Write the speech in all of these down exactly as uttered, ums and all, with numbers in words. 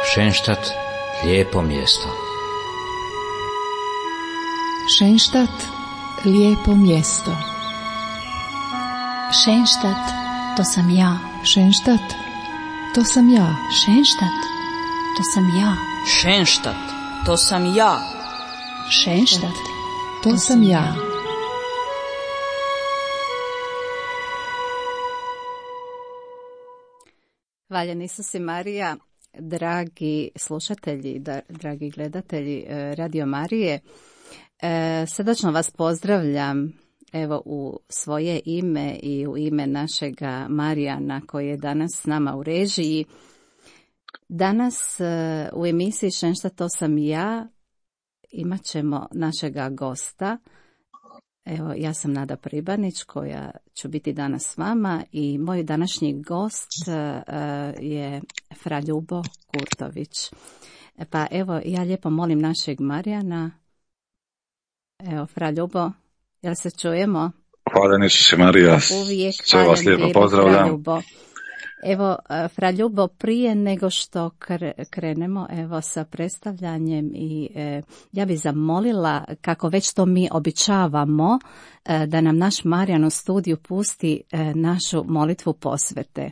Šenštat, lijepo mjesto. Šenštat, lijepo mjesto. Šenštat, to sam ja. Šenštat, to sam ja. Šenštat, to sam ja. Šenštat, to sam ja. Šenštat, To sam ja. Hvaljen Isus i Marija, dragi slušatelji, dragi gledatelji Radio Marije, srdačno vas pozdravljam evo u svoje ime i u ime našega Marijana koji je danas s nama u režiji. Danas u emisiji Šenštat, to sam ja imat ćemo našega gosta. Evo, ja sam Nada Pribanić koja ću biti danas s vama i moj današnji gost uh, je fra Ljubo Kurtović. Pa evo, ja lijepo molim našeg Marijana. Evo, fra Ljubo, jel se čujemo? Hvala Isus i Marija, uvijek sve vas lijepo pozdravljam. Evo, fra Ljubo, prije nego što krenemo evo sa predstavljanjem i e, ja bih zamolila, kako već to mi običavamo, e, da nam naš Marijan u studiju pusti e, našu molitvu posvete.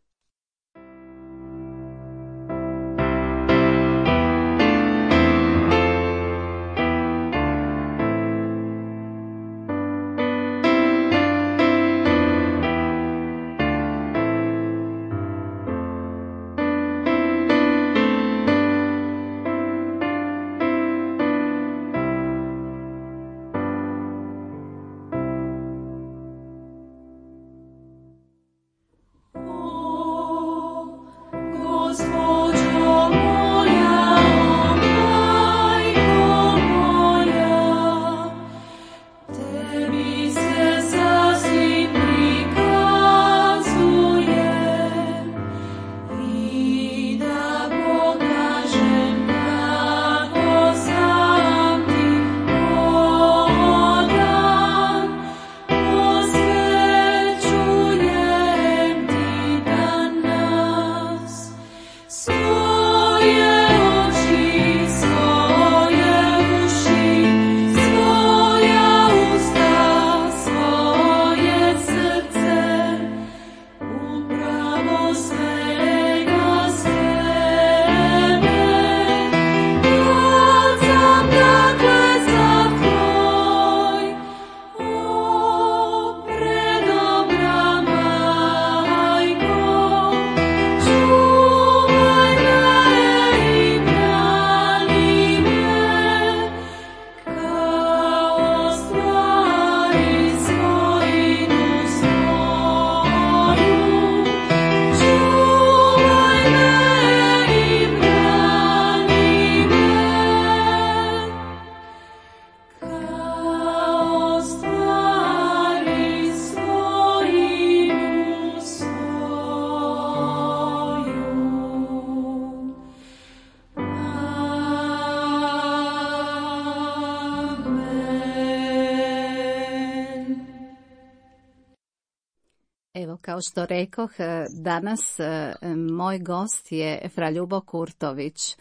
Kao što rekoh, danas moj gost je fra Ljubo Kurtović.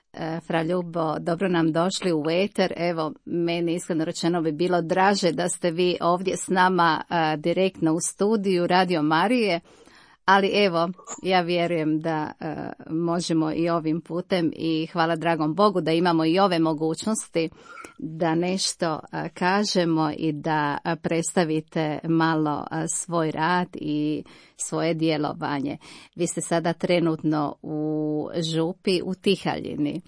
Fra Ljubo, dobro nam došli u eter. Evo, meni iskreno rečeno bi bilo draže da ste vi ovdje s nama direktno u studiju Radio Marije, ali evo, ja vjerujem da možemo i ovim putem i hvala dragom Bogu da imamo i ove mogućnosti da nešto kažemo i da predstavite malo svoj rad i svoje djelovanje. Vi ste sada trenutno u župi u Tihaljini.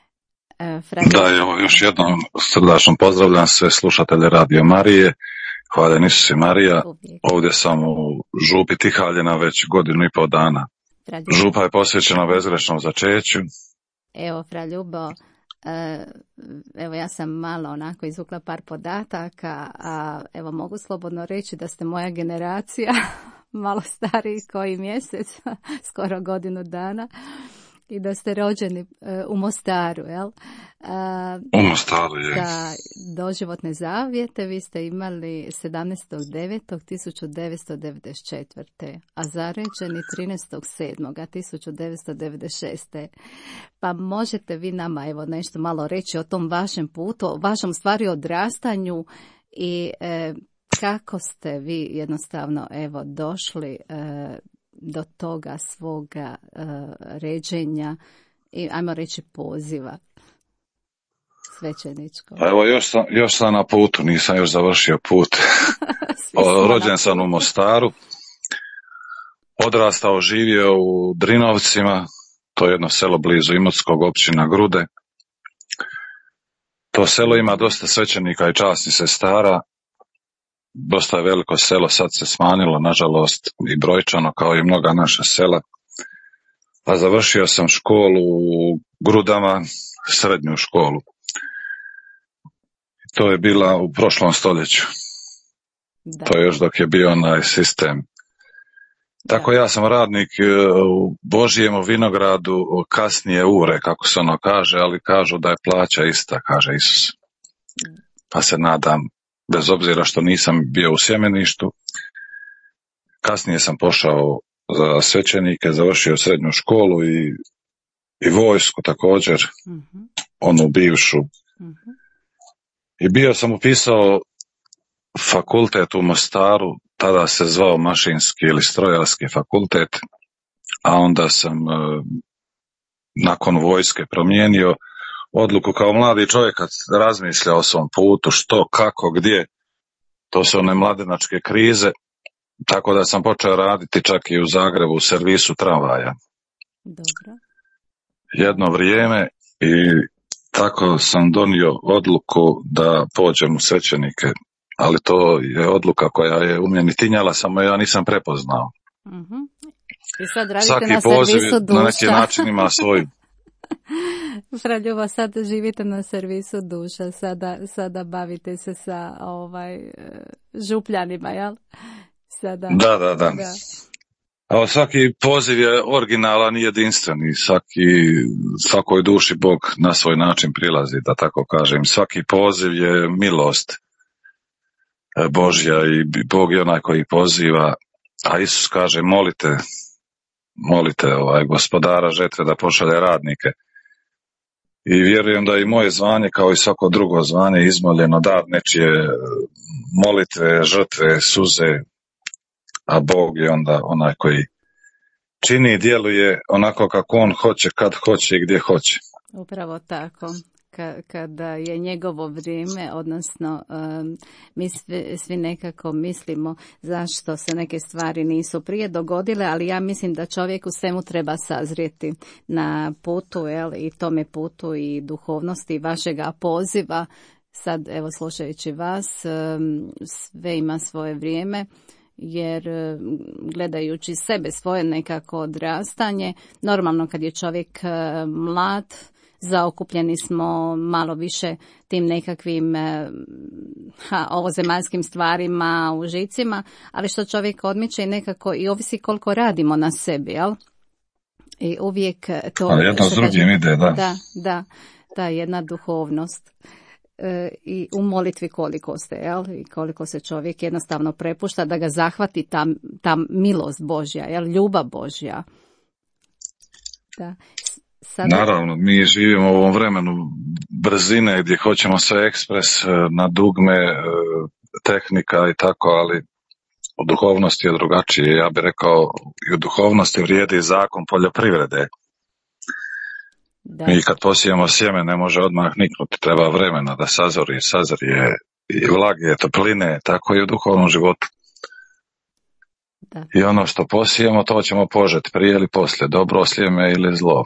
Fra... Da, evo, još jednom srdačno pozdravljam sve slušatelje Radio Marije. Hvala Isus i Marija. Uvijek. Ovdje sam u župi Tihaljina već godinu i pol dana. Župa je posvećena bezgrešnom začeću. Evo, fra Ljubo, evo ja sam malo onako izvukla par podataka, a evo mogu slobodno reći da ste moja generacija, malo stariji koji mjesec, skoro godinu dana. I da ste rođeni uh, u Mostaru, jel? Uh, u Mostaru, je. Da, doživotne zavjete vi ste imali sedamnaestog devetog tisuću devetsto devedeset četvrte. a zaređeni trinaestog sedmog tisuću devetsto devedeset šeste. Pa možete vi nama evo nešto malo reći o tom vašem putu, o vašem stvari odrastanju i e, kako ste vi jednostavno evo došli e, do toga svoga uh, ređenja i ajmo reći poziva svećeničkog. Evo još sam, još sam na putu, nisam još završio put. o, rođen sam u Mostaru, odrastao, živio u Drinovcima, to je jedno selo blizu Imotskog, općina Grude. To selo ima dosta svećenika i časnih sestara. Dosta je veliko selo, sad se smanjilo, nažalost, i brojčano, kao i mnoga naša sela. A završio sam školu u Grudama, srednju školu. To je bila u prošlom stoljeću. Da. To je još dok je bio onaj sistem. Da. Tako ja sam radnik u Božjem vinogradu, kasnije ure, kako se ono kaže, ali kažu da je plaća ista, kaže Isus. Pa se nadam, bez obzira što nisam bio u sjemeništu. Kasnije sam pošao za svećenike, završio srednju školu i, i vojsku također, uh-huh. onu bivšu. Uh-huh. I bio sam upisao fakultet u Mostaru, tada se zvao mašinski ili strojarski fakultet, a onda sam e, nakon vojske promijenio odluku kao mladi čovjek kad razmišlja o svom putu, što, kako, gdje. To su one mladenačke krize, tako da sam počeo raditi čak i u Zagrebu u servisu tramvaja. Dobro. Jedno vrijeme i tako sam donio odluku da pođem u svećenike, ali to je odluka koja je u meni tinjala, samo ja nisam prepoznao. Uh-huh. I sad radite svaki na poziv servisu duša. Na neki način ima svoj. Fra Ljubo, sad živite na servisu duša, sada, sada bavite se sa ovaj, župljanima, jel? Sada, da, da, da. da. A svaki poziv je originalan i jedinstven i svaki, svakoj duši Bog na svoj način prilazi, da tako kažem. Svaki poziv je milost Božja i Bog je onaj koji poziva, a Isus kaže molite, molite ovaj, gospodara žetve da pošalje radnike. I vjerujem da i moje zvanje kao i svako drugo zvanje izmoljeno dar nečije molitve, žrtve, suze, a Bog je onda onaj koji čini i djeluje onako kako on hoće, kad hoće i gdje hoće. Upravo tako. Kada je njegovo vrijeme, odnosno um, mi svi, svi nekako mislimo zašto se neke stvari nisu prije dogodile, ali ja mislim da čovjek u svemu treba sazrijeti na putu, jel, i tome putu i duhovnosti vašega poziva. Sad, evo, slušajući vas, um, sve ima svoje vrijeme, jer gledajući sebe, svoje nekako odrastanje, normalno kad je čovjek uh, mlad, zaokupljeni smo malo više tim nekakvim ha, ovozemaljskim stvarima, užicima, ali što čovjek odmiče i nekako i ovisi koliko radimo na sebi, jel? I uvijek to... A jedno s drugim ide, da. Da, da, ta jedna duhovnost. E, i u molitvi koliko ste, jel? I koliko se čovjek jednostavno prepušta da ga zahvati ta, ta milost Božja, jel? Ljubav Božja. Da. Sada... Naravno, mi živimo u ovom vremenu brzine gdje hoćemo sve ekspres, na dugme, tehnika i tako, ali u duhovnosti je drugačije. Ja bih rekao, i u duhovnosti vrijedi zakon poljoprivrede. Da. Mi kad posijemo sjeme ne može odmah niknuti, treba vremena da sazori, sazrije i vlage, topline, tako i u duhovnom životu. Da. I ono što posijemo, to ćemo požeti prije ili poslije, dobro sjeme ili zlo.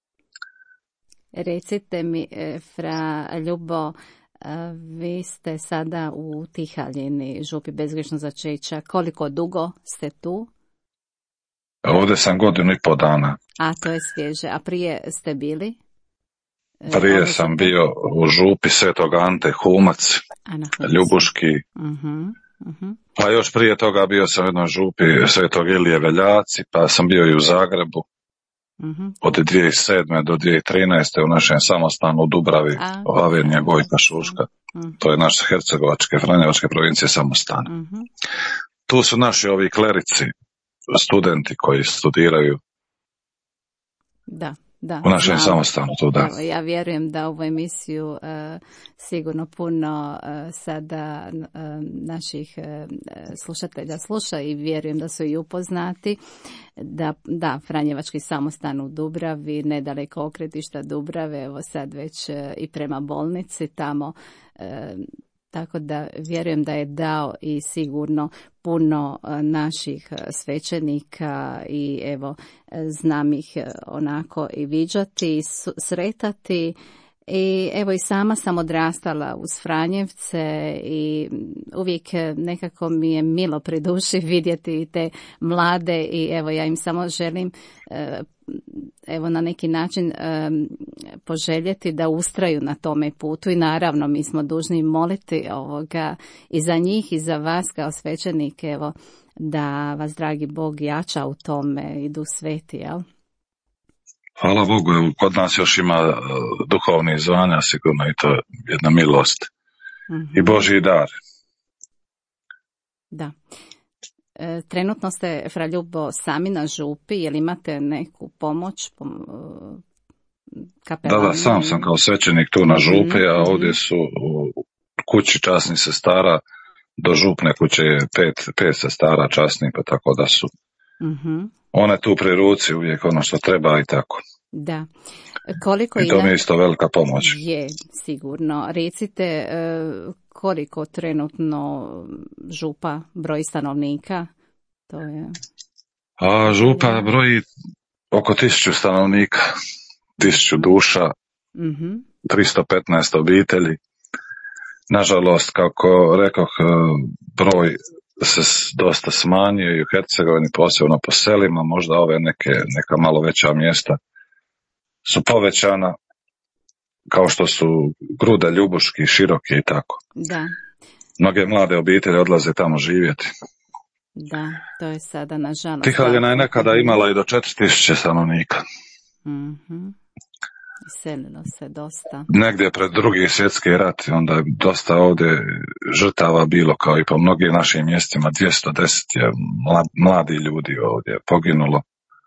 Recite mi, fra Ljubo, vi ste sada u Tihaljini, župi Bezgrešnog začeća. Koliko dugo ste tu? Ovdje sam godinu i pol dana. A to je svježe. A prije ste bili? Prije sam bio u župi Svetog Ante Humac, Ljubuški. Uh-huh, uh-huh. Pa još prije toga bio sam u jednoj župi Svetog Ilije Veljaci, pa sam bio i u Zagrebu. mm-hmm. od dvije tisuće sedme do dvije tisuće trinaeste u našem samostanu u Dubravi, Avenija Gojka Šuška. Mm-hmm. To je naš hercegovačke, franjevačke provincije samostan. Mm-hmm. Tu su naši ovi klerici, studenti koji studiraju da, da, u našem znam. samostanu. Tu, da. Evo, ja vjerujem da ovu emisiju uh, sigurno puno uh, sada uh, naših uh, slušatelja sluša i vjerujem da su i upoznati da, da Franjevački samostan u Dubravi, nedaleko okretišta Dubrave, evo sad već uh, i prema bolnici tamo, uh, tako da vjerujem da je dao i sigurno puno naših svećenika i evo znam ih onako i viđati i sretati. I evo i sama sam odrastala uz Franjevce i uvijek nekako mi je milo pri duši vidjeti te mlade i evo ja im samo želim evo na neki način poželjeti da ustraju na tome putu i naravno mi smo dužni moliti ovoga i za njih i za vas kao svećenike evo da vas dragi Bog jača u tome, idu sveti, jel? Hvala Bogu, kod nas još ima duhovnih zvanja, sigurno i to je jedna milost mm-hmm. i Božji dar. Da. E, trenutno ste, Fra Ljubo, sami na župi, jel imate neku pomoć? Pom, da, da, sam sam kao svećenik tu na župi, mm-hmm. a ovdje su u kući časnih sestara, do župne kuće je pet, pet sestara časnih, pa tako da su mm-hmm. one tu pri ruci uvijek ono što treba i tako. Da. Koliko I to ina... mi je isto velika pomoć. Je, sigurno. Recite koliko trenutno župa broji stanovnika? To je... A župa broji oko tisuću stanovnika, tisuću duša, mm-hmm. tristo petnaest obitelji. Nažalost, kako rekoh, broj se dosta smanjio i u Hercegovini, posebno po selima, možda ove neke, neka malo veća mjesta su povećana, kao što su Gruda, Ljubuški, Široki i tako. Da. Mnoge mlade obitelji odlaze tamo živjeti. Da, to je sada nažalost. Tihaljina je nekada imala i do četiri tisuće stanovnika. Mhm. Iselilo se dosta. Negdje pred drugi svjetski rat, onda je dosta ovdje žrtava bilo, kao i po mnogim našim mjestima, dvjesto deset je mladi ljudi ovdje poginulo.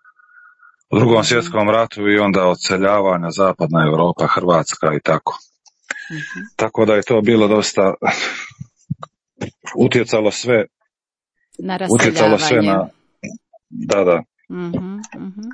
U drugom mm-hmm. svjetskom ratu i onda odseljavanja zapadna Europa, Hrvatska i tako. Mm-hmm. Tako da je to bilo dosta utjecalo sve na utjecalo sve na da, da. Mm-hmm. Mm-hmm.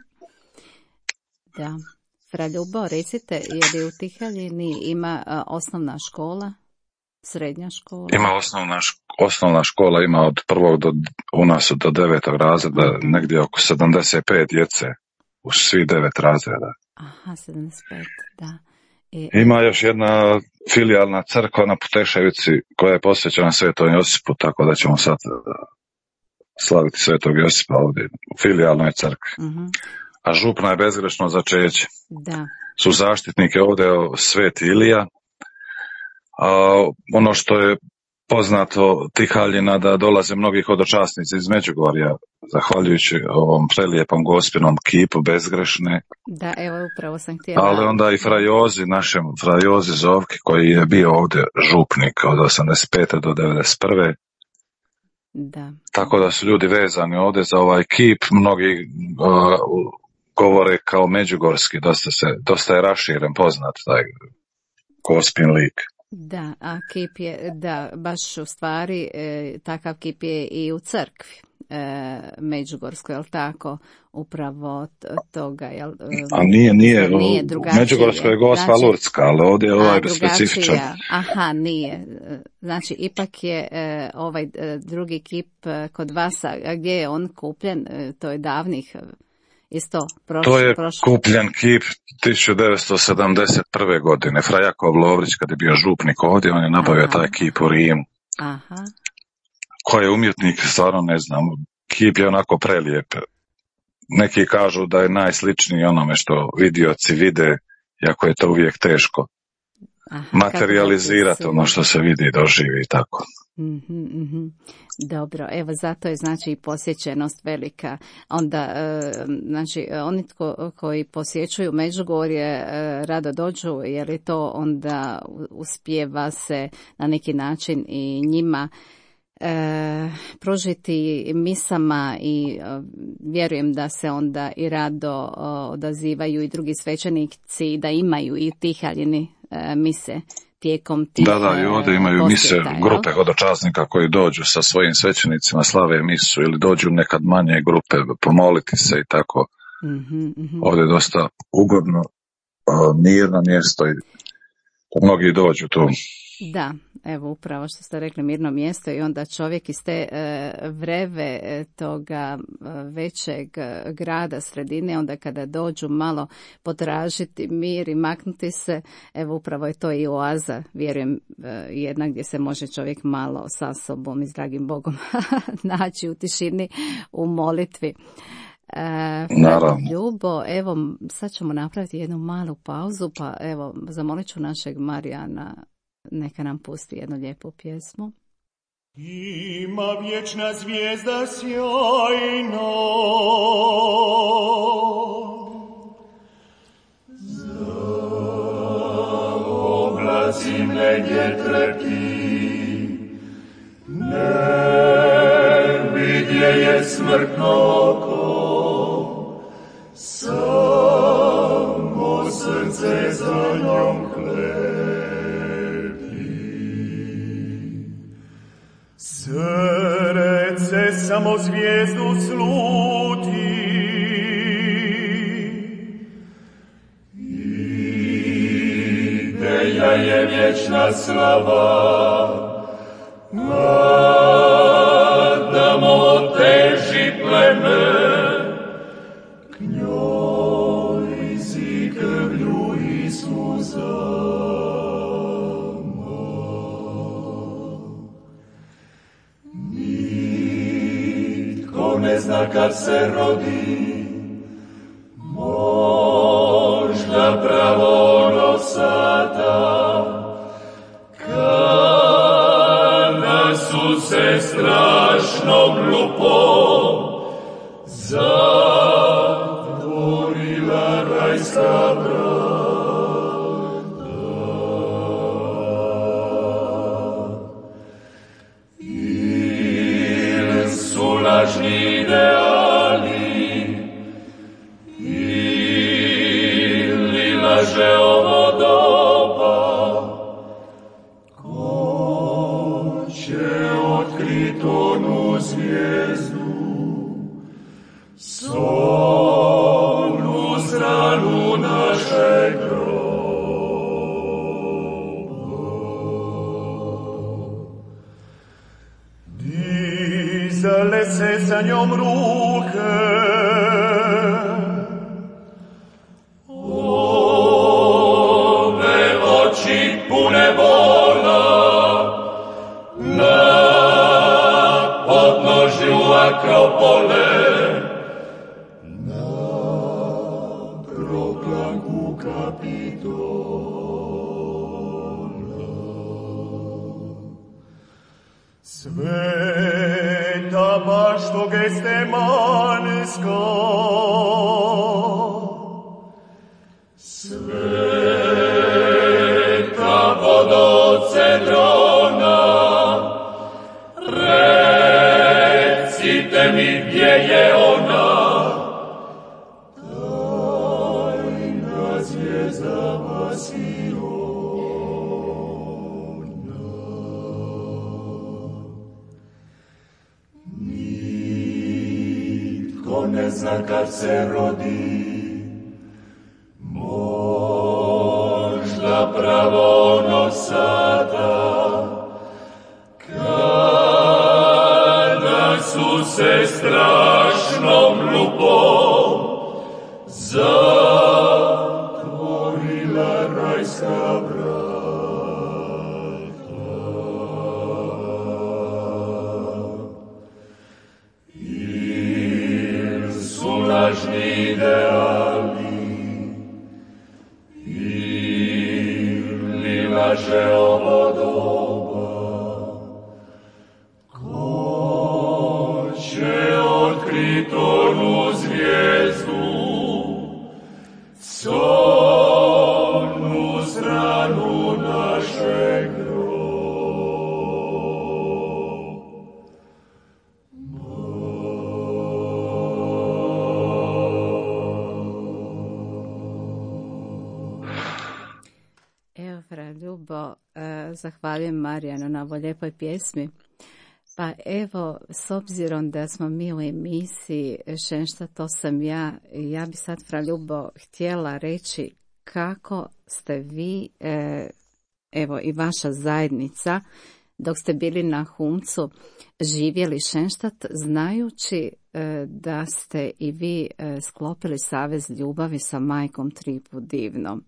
Da. Fra Ljubo, recite, je li u Tihaljini ima a, osnovna škola, srednja škola? Ima osnovna, osnovna škola, ima od prvog do, u nas do devetog razreda, mm-hmm. negdje oko sedamdeset pet djece u svi devet razreda. Aha, sedamdeset pet, da. I, ima još jedna filijalna crkva na Puteševici koja je posvećena Svetom Josipu, tako da ćemo sad slaviti Svetog Josipa ovdje u filijalnoj crkvi. Mm-hmm. A župna je bezgrešno začeće. Da. Su zaštitnike ovdje Sveti Ilija. A ono što je poznato Tihaljina da dolaze mnogi hodočasnici iz Međugorja, zahvaljujući ovom prelijepom gospinom kipu bezgrešne. Da, evo upravo sam htjela. Ali onda i Fra Jozi, našem Fra Jozi Zovki, koji je bio ovdje župnik od osamdeset pete do devedeset prve. Da. Tako da su ljudi vezani ovdje za ovaj kip, mnogi uh, govore kao međugorski, dosta, se, dosta je raširen, poznat taj gospin lik. Da, a kip je, da, baš u stvari e, takav kip je i u crkvi e, međugorskoj, jel tako, upravo toga, jel? A nije, nije, nije međugorsko je Gospa znači, Lurdska, ali ovdje je ovaj specifičan. Aha, nije, znači ipak je e, ovaj e, drugi kip e, kod vas, a gdje je on kupljen, e, to je davnih isto prošlo. To je kupljen kip tisuću devetsto sedamdeset prve godine. Fra Jakov Lovrić, kad je bio župnik ovdje, on je nabavio Aha. taj kip u Rimu. Aha. Ko je umjetnik, stvarno ne znam. Kip je onako prelijep. Neki kažu da je najsličniji onome što vidioci vide, iako je to uvijek teško Aha, materializirati ono što se vidi, doživi i tako. Mm-hmm, mm-hmm. Dobro, evo zato je znači posjećenost velika. Onda, e, znači, oni tko, koji posjećuju Međugorje e, rado dođu, je li to onda uspijeva se na neki način i njima e, pružiti misama i e, vjerujem da se onda i rado e, odazivaju i drugi svećenici da imaju i tihaljini e, mise tijekom tih Da, da, i ovdje imaju mise, posjeta, grupe hodočasnika koji dođu sa svojim svećenicima, slave misu ili dođu nekad manje grupe pomoliti se i tako. Mm-hmm, mm-hmm. Ovdje je dosta ugodno, mirno mjesto i mnogi dođu tu. Da, evo upravo što ste rekli, mirno mjesto i onda čovjek iz te e, vreve toga većeg grada, sredine, onda kada dođu malo potražiti mir i maknuti se, evo upravo je to i oaza, vjerujem, e, jedna gdje se može čovjek malo sa sobom i s dragim Bogom naći u tišini, u molitvi. E, Ljubo, evo sad ćemo napraviti jednu malu pauzu, pa evo zamolit ću našeg Marijana neka nam pusti jednu lijepu pjesmu. Ima vječna zvijezda sjajna, za oblaci negdje trepti, ne vidje je smrtno oko, samo srce za njom klepi. Srce samo zvijezdu sluti, ideja je vječna slava, nadamo teži pleme, k njoj si krvlju Isusa. Ne zna kad se rodi, možda pravo ono sata, kada su se strašno glupo zatvorila rajska vrata. Il su lažni ideali ili laže ovo doba, ko će otkrit onu zvijezdu, solnu zranu našeg groba. Dizale se za njom ruke, ove oči pune bola, na podnožju Akropole, na proplanku Kapitola. Sveta bašto Gestemanska, sveta vodo Cedrona, recite mi gdje je ona, tajna zvijezda Vasiona. Nitko ne zna kad se rodi, možda pravo ono sata, kada su se strašno glupom zatvorila rajska vrata. Il su lažni ideali ili kaže ovo doba, ko će otkriti onu zvijezdu, solnu stranu našeg groba. Evo, fra Ljubo, zahvaljujem Marijanu na ovoj lijepoj pjesmi. Pa evo, s obzirom da smo mi u emisiji Šenšta, to sam ja, ja bi sad, fra Ljubo, htjela reći kako ste vi, evo i vaša zajednica, dok ste bili na Humcu, živjeli Šenštat, znajući da ste i vi sklopili savez ljubavi sa majkom Tripu Divnom.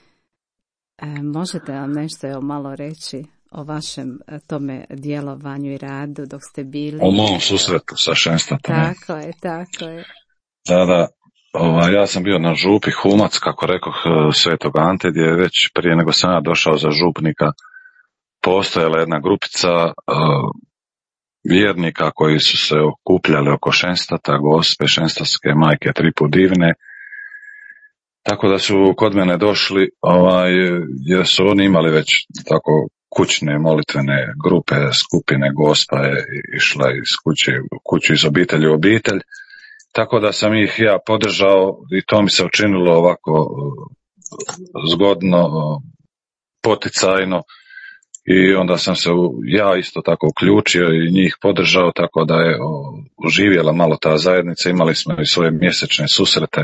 Možete vam nešto evo malo reći o vašem tome djelovanju i radu dok ste bili? O mom susretu sa Šenštatom. Tako je, tako je. Da, da. Ova, ja sam bio na župi Humac, kako rekoh, Svetog Ante, gdje je već prije nego sam ja došao za župnika postojala jedna grupica uh, vjernika koji su se okupljali oko Šenštata, Gospe Šenštatske majke Tripu Divne. Tako da su kod mene došli, ovaj, jer su oni imali već tako kućne molitvene grupe, skupine, Gospa je išla iz kuće u kuću, iz obitelji u obitelj. Tako da sam ih ja podržao i to mi se učinilo ovako zgodno, poticajno, i onda sam se ja isto tako uključio i njih podržao, tako da je oživjela malo ta zajednica. Imali smo i svoje mjesečne susrete.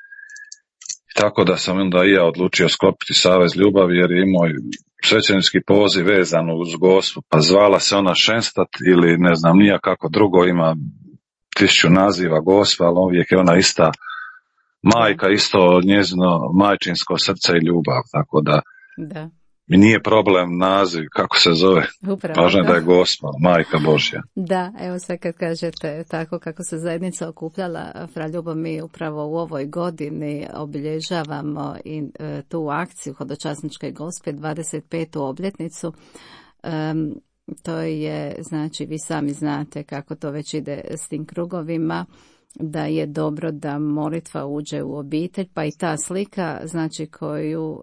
Tako da sam onda i ja odlučio sklopiti savez ljubavi, jer je imao svećenički poziv vezan uz Gospu, pa zvala se ona Šenštat ili ne znam nija kako drugo, ima tisuću naziva Gospa, ali uvijek je ona ista majka, isto njezino majčinsko srce i ljubav, tako da, da. Mi nije problem naziv, kako se zove, važno je da je Gospa, majka Božja. Da, evo sad kad kažete tako kako se zajednica okupljala, fra Ljubo, mi upravo u ovoj godini obilježavamo i e, tu akciju Hodočasničke Gospe, dvadeset petu obljetnicu. Um, to je, znači, vi sami znate kako to već ide s tim krugovima, da je dobro da molitva uđe u obitelj, pa i ta slika, znači, koju,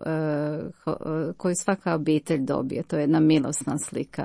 koju svaka obitelj dobije, to je jedna milosna slika.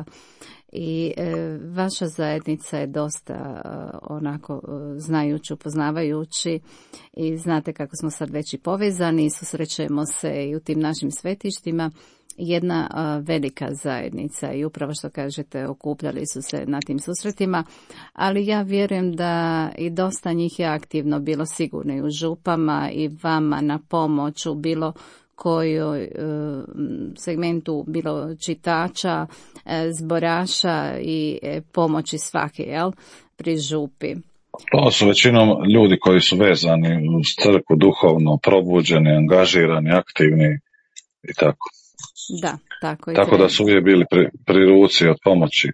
I vaša zajednica je dosta onako znajući, upoznavajući, i znate kako smo sad već i povezani, susrećemo se i u tim našim svetištima. Jedna uh, velika zajednica, i upravo što kažete, okupljali su se na tim susretima, ali ja vjerujem da i dosta njih je aktivno bilo sigurno i u župama i vama na pomoć u bilo kojoj uh, segmentu, bilo čitača, uh, zboraša i uh, pomoći svake, jel, pri župi. To su većinom ljudi koji su vezani uz crkvu, duhovno probuđeni, angažirani, aktivni i tako. Da, tako je. Tako da su uvijek bili pri, pri ruci od pomoći,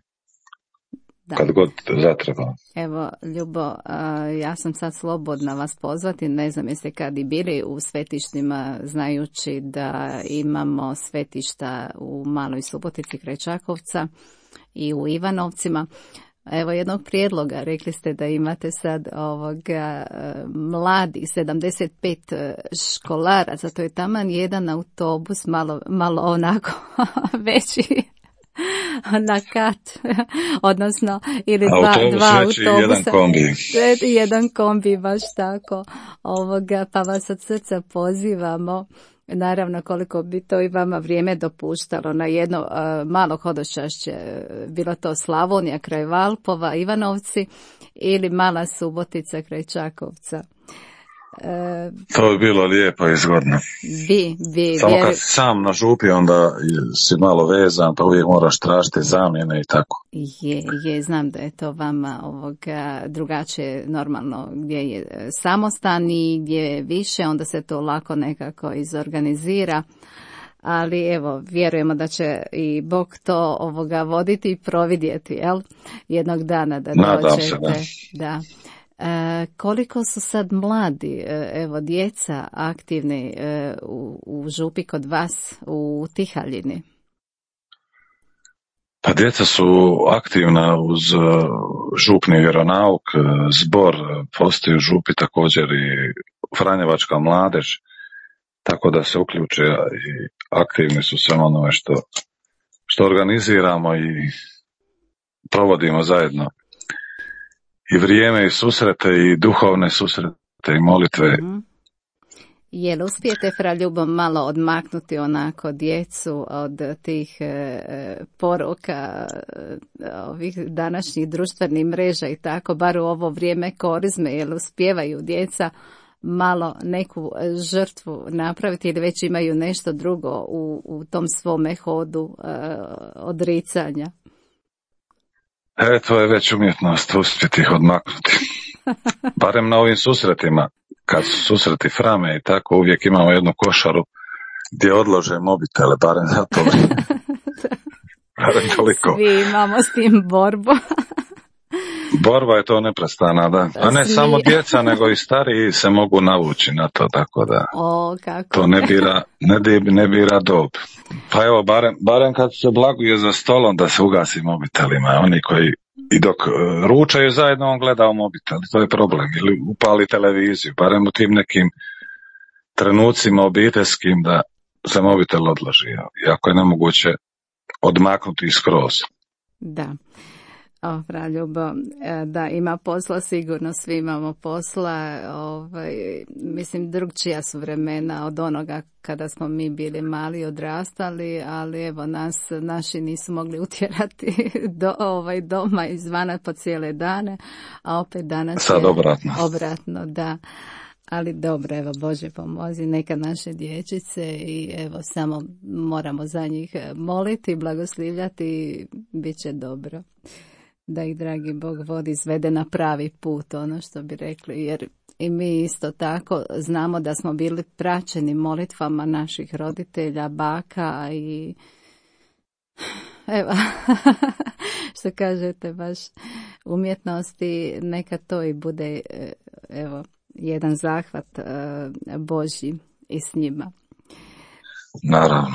da, kad god zatreba. Evo, Ljubo, ja sam sad slobodna vas pozvati, ne znam jeste kad i bili u svetištima, znajući da imamo svetišta u Maloj Subotici kraj Čakovca i u Ivanovcima. Evo jednog prijedloga, rekli ste da imate sad ovoga mladih sedamdeset pet školaraca, to je taman jedan autobus, malo, malo onako veći na kat, odnosno ili dva, autobus dva veći, autobusa. Jedan kombi. Jedan kombi, baš tako. Ovoga, pa vas od srca pozivamo. Naravno, koliko bi to i vama vrijeme dopuštalo, na jedno uh, malo hodočašće, bilo to Slavonija kraj Valpova, Ivanovci, ili Mala Subotica kraj Čakovca. Uh, to bi bilo lijepo i zgodno. Bi, bi. Samo vjer... kad sam na župi, onda si malo vezan, pa uvijek moraš tražiti zamjene i tako. Je, je, znam da je to vama ovoga drugačije normalno, gdje je samostan i gdje je više, onda se to lako nekako izorganizira. Ali evo, vjerujemo da će i Bog to ovoga voditi i providjeti, jel? Jednog dana da Nadam dođete. se, da. Da. E, koliko su sad mladi, e, evo, djeca aktivni e, u, u župi kod vas u Tihaljini? Pa djeca su aktivna uz župni vjeronauk, zbor, postoji u župi također i franjevačka mladež, tako da se uključe i aktivni su sve onome što, što organiziramo i provodimo zajedno. I vrijeme i susrete i duhovne susrete i molitve. Mm-hmm. Jel uspijete, fra Ljubo, malo odmaknuti onako djecu od tih e, poruka e, ovih današnjih društvenih mreža i tako, bar u ovo vrijeme korizme, jel uspijevaju djeca malo neku žrtvu napraviti ili već imaju nešto drugo u, u tom svome hodu e, odricanja? E, to je već umjetnost uspjeti ih odmaknuti. Barem na ovim susretima. Kad su susreti frame i tako, uvijek imamo jednu košaru gdje odlože mobitele, barem za to vrijeme. Barem toliko. Svi imamo s tim borbu. Borba je to neprestana, da. A ne Svi. Samo djeca, nego i stariji se mogu navući na to, tako da o, kako to ne bira, ne, ne bira dob. Pa evo, barem, barem kad se blaguje za stolom da se ugasi mobitelima, oni koji i dok ručaju zajedno on gleda u mobitel, to je problem, ili upali televiziju, barem u tim nekim trenucima obiteljskim da se mobitel odloži, iako je nemoguće odmaknuti skroz. Da. O, fra Ljubo, da ima posla, sigurno svi imamo posla, ovaj, mislim drugčija su vremena od onoga kada smo mi bili mali, odrastali, ali evo nas, naši nisu mogli utjerati do, ovaj, doma izvana po cijele dane, a opet danas sad je obratno. obratno, da. Ali dobro, evo Bože pomozi, neka naše dječice i evo samo moramo za njih moliti, blagoslivljati i bit će dobro. Da ih dragi Bog vodi, izvede na pravi put, ono što bi rekli, jer i mi isto tako znamo da smo bili praćeni molitvama naših roditelja, baka i evo, što kažete baš umjetnosti, neka to i bude evo jedan zahvat Božji i s njima. Naravno.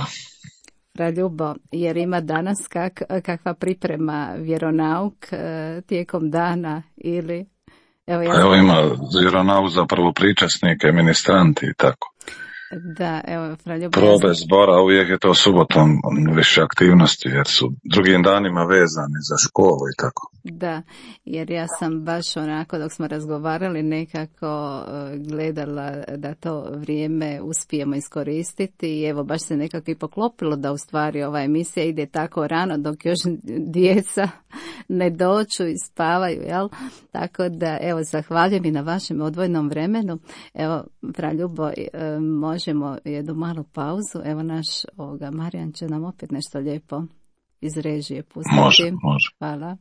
Fra Ljubo, jer ima danas kak, kakva priprema vjeronauk e, tijekom dana ili... Evo, ja evo ima vjeronauk za prvopričasnike, ministranti i tako. Da, evo, Fra Ljubo... Probe zbora, uvijek je to subotom više aktivnosti, jer su drugim danima vezani za školu i tako. Da, jer ja sam baš onako dok smo razgovarali nekako gledala da to vrijeme uspijemo iskoristiti i evo baš se nekako i poklopilo da u stvari ova emisija ide tako rano dok još djeca ne doću i spavaju, jel? Tako da evo zahvaljujem i na vašem odvojnom vremenu. Evo, Fra Ljubo, možemo jednu malu pauzu. Evo naš ovoga, Marijan će nam opet nešto lijepo iz režije pustiti. Može, može. Hvala.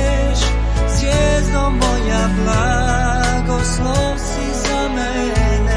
Blagoslov si za mene.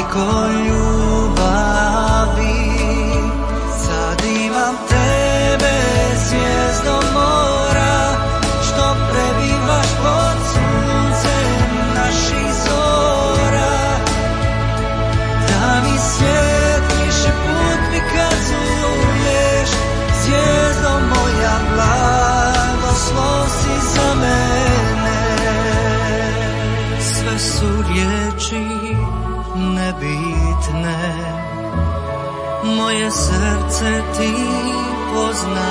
toliko ljubavi, sad imam tebe, zvijezdo mora, što prebivaš pod suncem naših zora. Da mi svijetliš i put mi kazuješ, zvijezdo moja, blagoslov si za mene. Sve su riječi nebitne, moje srce ti poznaješ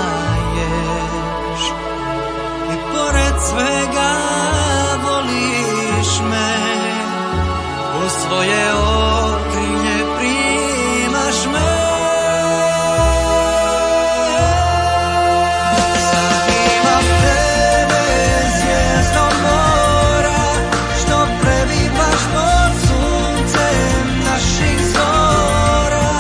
i pored svega voliš me, u svoje okrilje primaš me. Sad imam tebe, zvijezdo mora, što prebivaš pod suncem naših zora.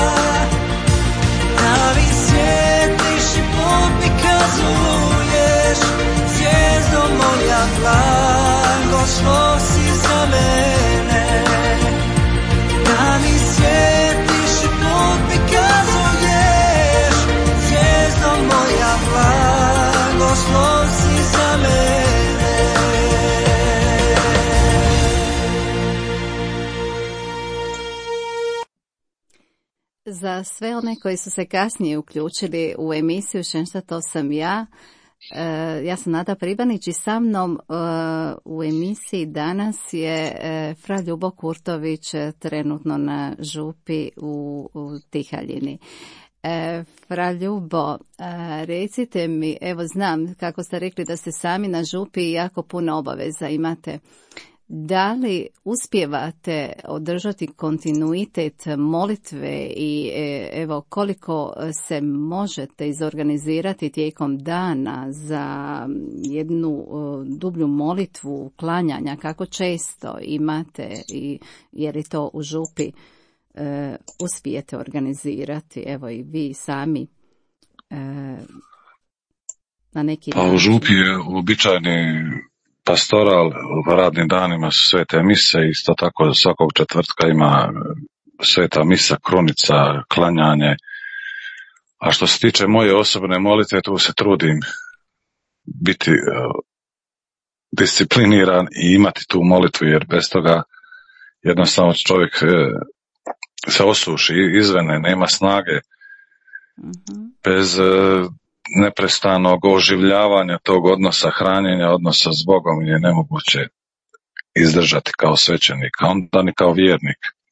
Da mi sjetiš i put mi kazuješ, zvijezdo moja, blagoslov si za mene. Da mi sjetiš i put mi kazuješ, zvijezdo moja, blagoslov si za mene. Za sve one koji su se kasnije uključili u emisiju Šenštat, to sam ja. E, ja sam Nada Pribanić i sa mnom e, u emisiji danas je e, fra Ljubo Kurtović, trenutno na župi u, u Tihaljini. E, fra Ljubo, e, recite mi, evo znam kako ste rekli da ste sami na župi i jako puno obaveza imate. Da li uspijevate održati kontinuitet molitve i evo koliko se možete izorganizirati tijekom dana za jednu dublju molitvu klanjanja, kako često imate i je li to u župi e, uspijete organizirati, evo i vi sami e, na neki način? Pa u župi je uobičajeni pastoral, u radnim danima su svete mise, isto tako svakog četvrtka ima sveta misa, krunica, klanjanje. A što se tiče moje osobne molitve, tu se trudim biti uh, discipliniran i imati tu molitvu, jer bez toga jednostavno čovjek uh, se osuši, izvene, nema snage. Mm-hmm. Bez uh, neprestanog oživljavanja tog odnosa, hranjenja odnosa s Bogom je nemoguće izdržati kao svećenik, a onda ni kao vjernik.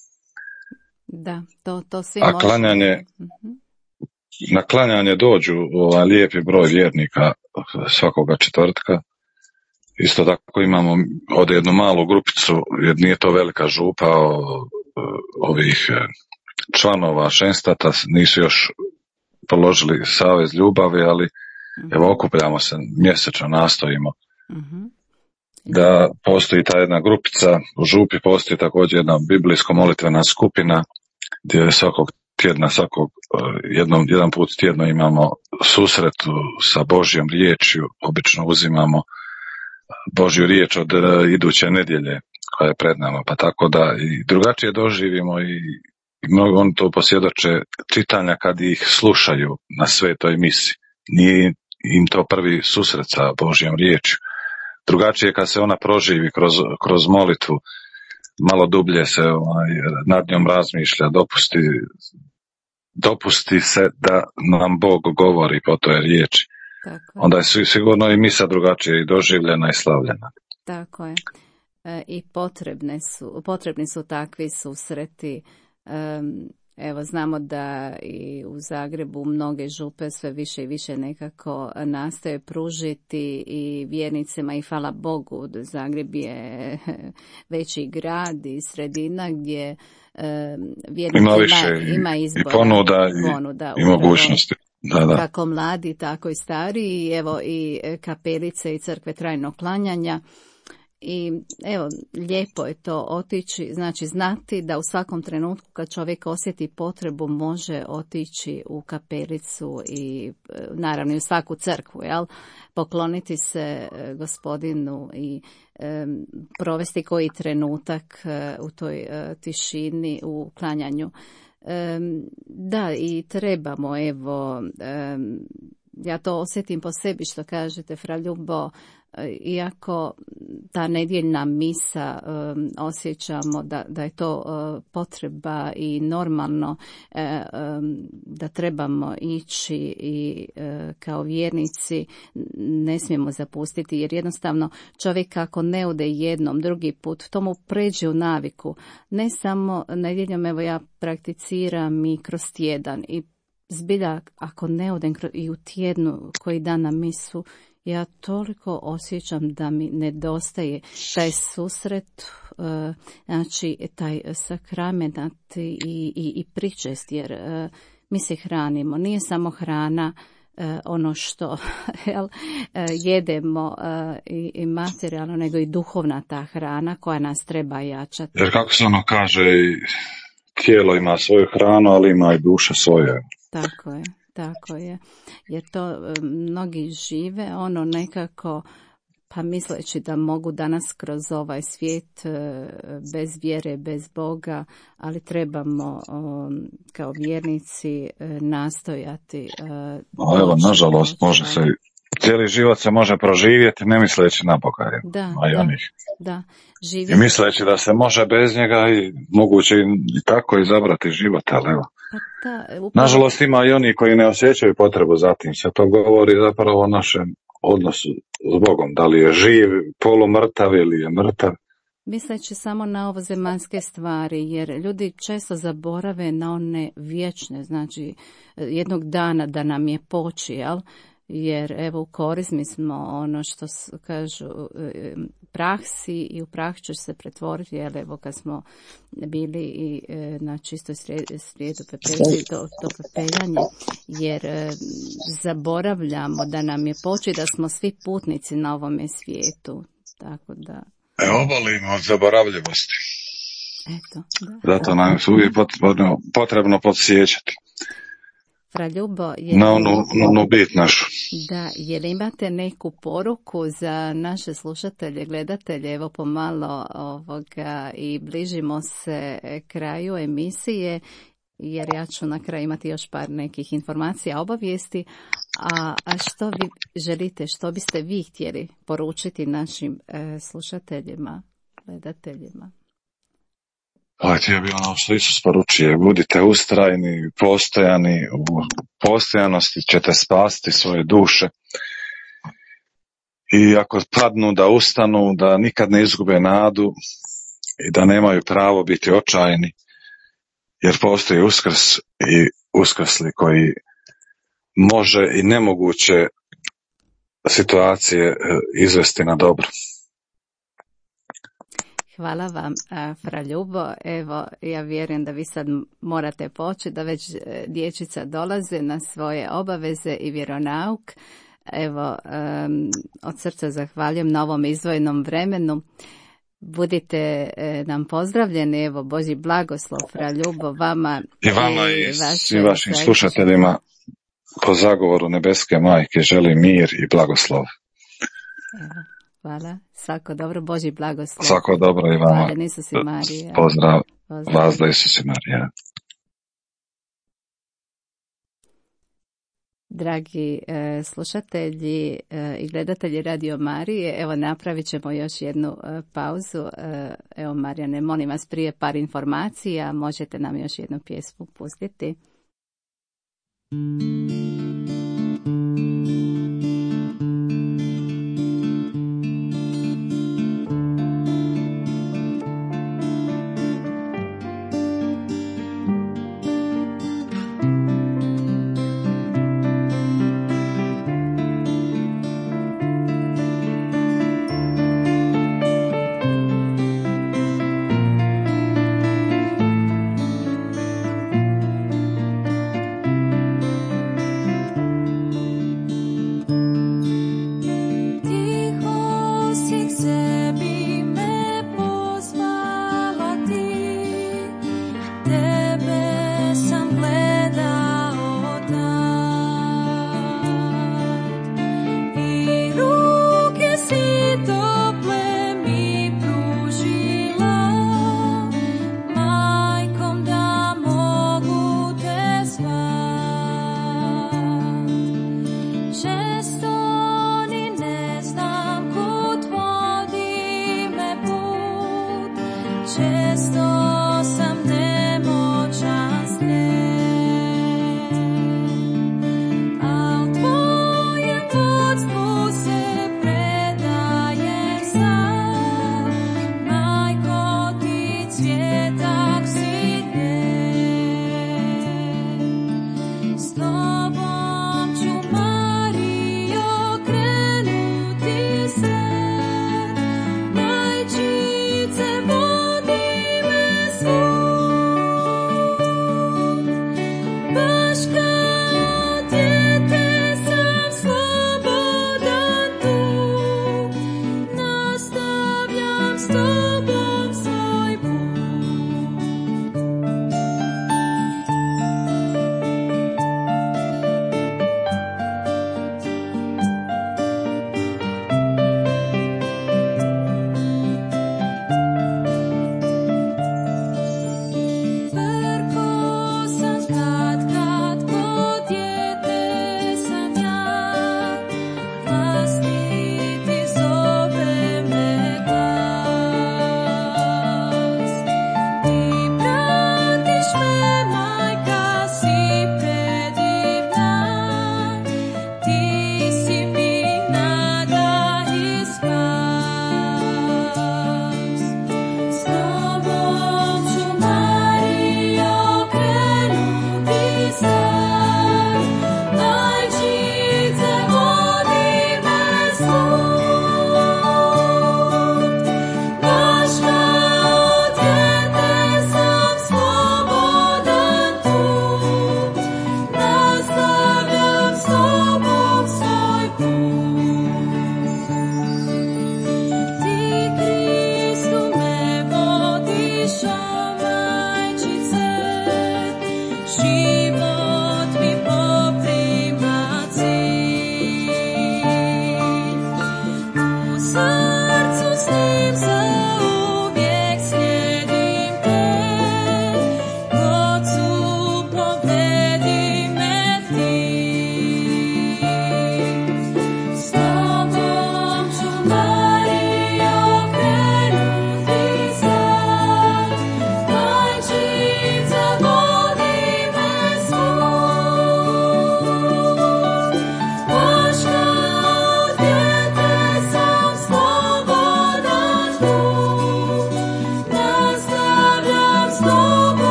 Da, to, to svi a klanjanje, mm-hmm. na klanjanje dođu ovaj lijepi broj vjernika svakoga četvrtka. Isto tako imamo ovdje jednu malu grupicu, jer nije to velika župa, o, ovih članova Šenštata nisu još položili savez ljubavi, ali mm-hmm. evo okupljamo se, mjesečno nastojimo mm-hmm. da postoji ta jedna grupica. U župi postoji također jedna biblijsko-molitvena skupina gdje svakog tjedna, svakog jednom, jedan put tjedno imamo susret sa Božjom riječju, obično uzimamo Božju riječ od iduće nedjelje koja je pred nama, pa tako da i drugačije doživimo i I mnogo on to posvjedoče čitanja kad ih slušaju na svetoj misi. Nije im to prvi susret sa Božjom riječju. Drugačije kad se ona proživi kroz, kroz molitvu, malo dublje se ovaj, nad njom razmišlja, dopusti, dopusti se da nam Bog govori po toj riječi. Tako je. Onda je sigurno i misa drugačije i doživljena i slavljena. Tako je. E, I potrebne su, potrebni su takvi susreti. Evo, znamo da i u Zagrebu mnoge župe sve više i više nekako nastoje pružiti i vjernicima i hvala Bogu, Zagreb je veći grad i sredina gdje vjernik ima, ima, ima izbora, i ponuda i, ponuda, i mogućnosti. Da, da. Kako mladi, tako i stari, i evo i kapelice i crkve trajnog klanjanja. I evo, lijepo je to otići, znači znati da u svakom trenutku kad čovjek osjeti potrebu može otići u kapelicu i naravno i u svaku crkvu, jel? Pokloniti se Gospodinu i um, provesti koji trenutak uh, u toj uh, tišini, u klanjanju. Um, da, i trebamo, evo, um, ja to osjetim po sebi što kažete, Fra Ljubo, iako ta nedjeljna misa um, osjećamo da, da je to uh, potreba i normalno uh, um, da trebamo ići i uh, kao vjernici ne smijemo zapustiti, jer jednostavno čovjek ako ne ode jednom, drugi put, to mu pređe u naviku. Ne samo nedjeljom, evo ja prakticiram i kroz tjedan i zbilja ako ne odem i u tjednu koji dan na misu, ja toliko osjećam da mi nedostaje taj susret, uh, znači taj sakrament i, i, i pričest, jer uh, mi se hranimo. Nije samo hrana uh, ono što jel, uh, jedemo uh, i, i materijalno, nego i duhovna ta hrana koja nas treba jačati. Jer kako se ono kaže, tijelo ima svoju hranu, ali ima i duša svoje. Tako je. Tako je, jer to mnogi žive ono nekako, pa misleći da mogu danas kroz ovaj svijet bez vjere, bez Boga, ali trebamo kao vjernici nastojati. O, evo, nažalost, može se, cijeli život se može proživjeti ne misleći na Boga. Da, a i da, onih. da. Živjeti. I misleći da se može bez njega i moguće i tako izabrati život, ali evo. Da, upravo... Nažalost ima i oni koji ne osjećaju potrebu za tim. Se to govori zapravo o našem odnosu s Bogom. Da li je živ, polumrtav ili je mrtav. Misleći samo na ovo zemaljske stvari, jer ljudi često zaborave na one vječne, znači jednog dana da nam je poći, jel? Jer evo u korizmi smo ono što kažu prah si i u prah ćeš se pretvoriti, jer evo kad smo bili i na čistoj srijedu pepeljici to, to pepeljanje, jer zaboravljamo da nam je poći, da smo svi putnici na ovome svijetu, tako da... E, obolimo od zaboravljivosti. Eto, da. Zato nam je uvijek potrebno, potrebno podsjećati. Fra Ljubo, je na onu, onu bit našu. Da, je li imate neku poruku za naše slušatelje, gledatelje, evo pomalo ovoga i bližimo se kraju emisije, jer ja ću na kraju imati još par nekih informacija, obavijesti, a, a što vi želite, što biste vi htjeli poručiti našim e, slušateljima, gledateljima? Ajde, ja bi ono što Isus poručuje, budite ustrajni, postojani, u postojanosti ćete spasiti svoje duše. I ako padnu, da ustanu, da nikad ne izgube nadu i da nemaju pravo biti očajni, jer postoji uskrs i uskrsli koji može i nemoguće situacije izvesti na dobro. Hvala vam, Fra Ljubo. Evo, ja vjerujem da vi sad morate početi, da već dječica dolaze na svoje obaveze i vjeronauk. Evo, um, od srca zahvaljujem na ovom izdvojenom vremenu. Budite e, nam pozdravljeni, evo, Božji blagoslov, Fra Ljubo, vama i vama i, i svim vašim slušateljima po zagovoru Nebeske Majke želim mir i blagoslov. Evo. Hvala. Svako dobro, Božji blagoslov. Svako dobro i vama. Hvala, Isus i Marija. Pozdrav, Pozdrav. Vas da Isus i Marija. Dragi e, slušatelji e, i gledatelji Radio Marije, evo napravit ćemo još jednu e, pauzu. E, evo Marijane, molim vas prije par informacija, možete nam još jednu pjesmu pustiti.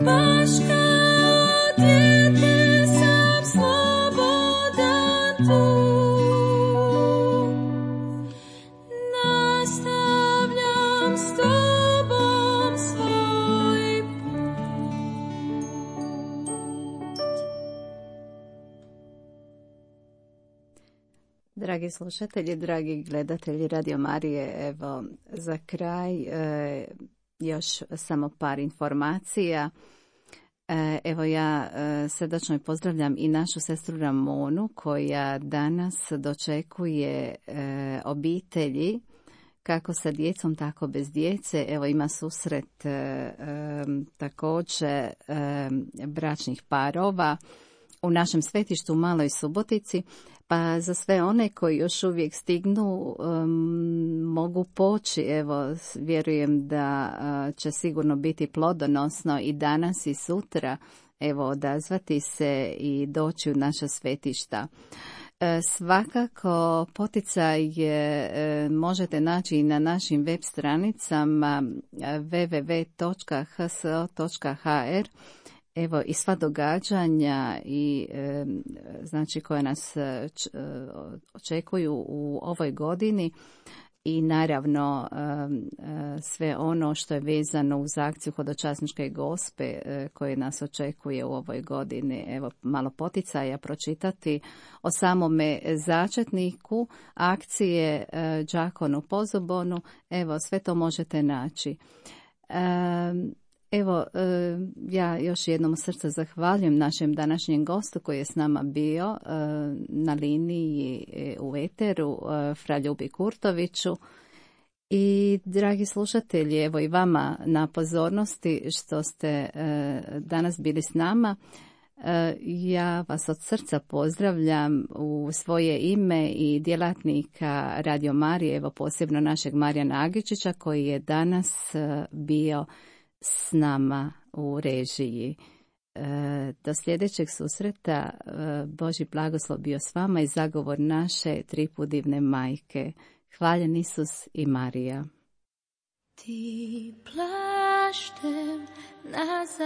baš kao dijete sam slobodan tu. Nastavljam s tobom svoj put. Dragi slušatelji, dragi gledatelji Radio Marije, evo za kraj e, još samo par informacija. E, evo ja e, srdačno pozdravljam i našu sestru Ramonu koja danas dočekuje e, obitelji kako sa djecom, tako bez djece. Evo ima susret e, e, također e, bračnih parova u našem svetištu u Maloj Subotici. Pa za sve one koji još uvijek stignu um, mogu poći, evo vjerujem da uh, će sigurno biti plodonosno i danas i sutra, evo odazvati se i doći u naša svetišta. E, svakako poticaj je, e, možete naći i na našim web stranicama w w w točka h s o točka h r. Evo i sva događanja i e, znači koje nas č, e, očekuju u ovoj godini i naravno e, e, sve ono što je vezano uz akciju Hodočasničke gospe e, koje nas očekuje u ovoj godini. Evo malo poticaja pročitati o samome začetniku akcije e, Đakon u Pozobonu. Evo sve to možete naći. E, Evo, ja još jednom u srca zahvaljujem našem današnjem gostu koji je s nama bio na liniji u eteru, fra Ljubi Kurtoviću. I dragi slušatelji, evo i vama na pozornosti što ste danas bili s nama. Ja vas od srca pozdravljam u svoje ime i djelatnika Radio Marije, evo posebno našeg Marijana Agičića koji je danas bio s nama u režiji. E, do sljedećeg susreta, e, Božji blagoslov bio s vama i zagovor naše triput divne majke. Hvaljen Isus i Marija. Ti plaštem nas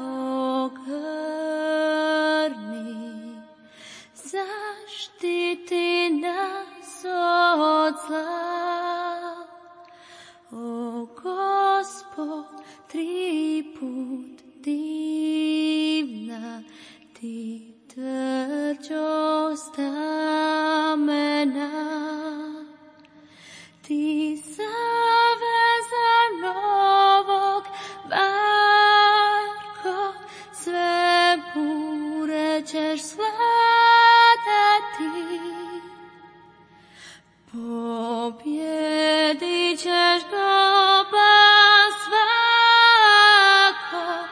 zaogrni, zaštiti nas od zla. O Gospod, tri put divna, ti tvrđost amena, ti zavezan novog barko, sve bure ćeš svladati, pobjedit ćeš doba svako.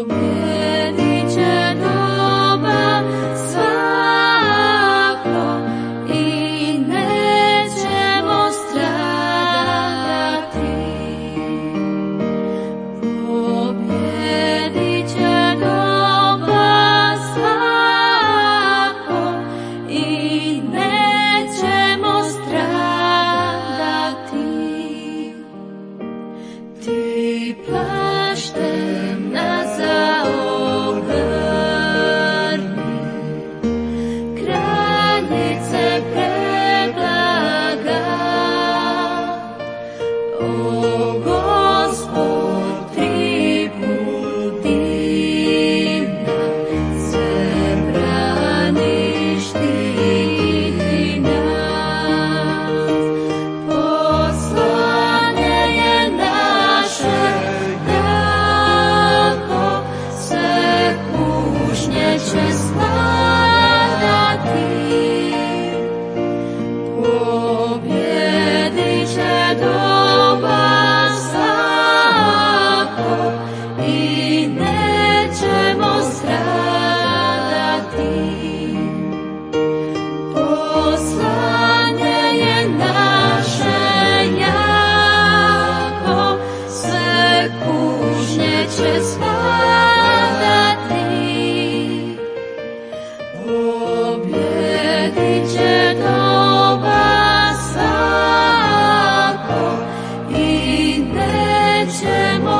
Nećemo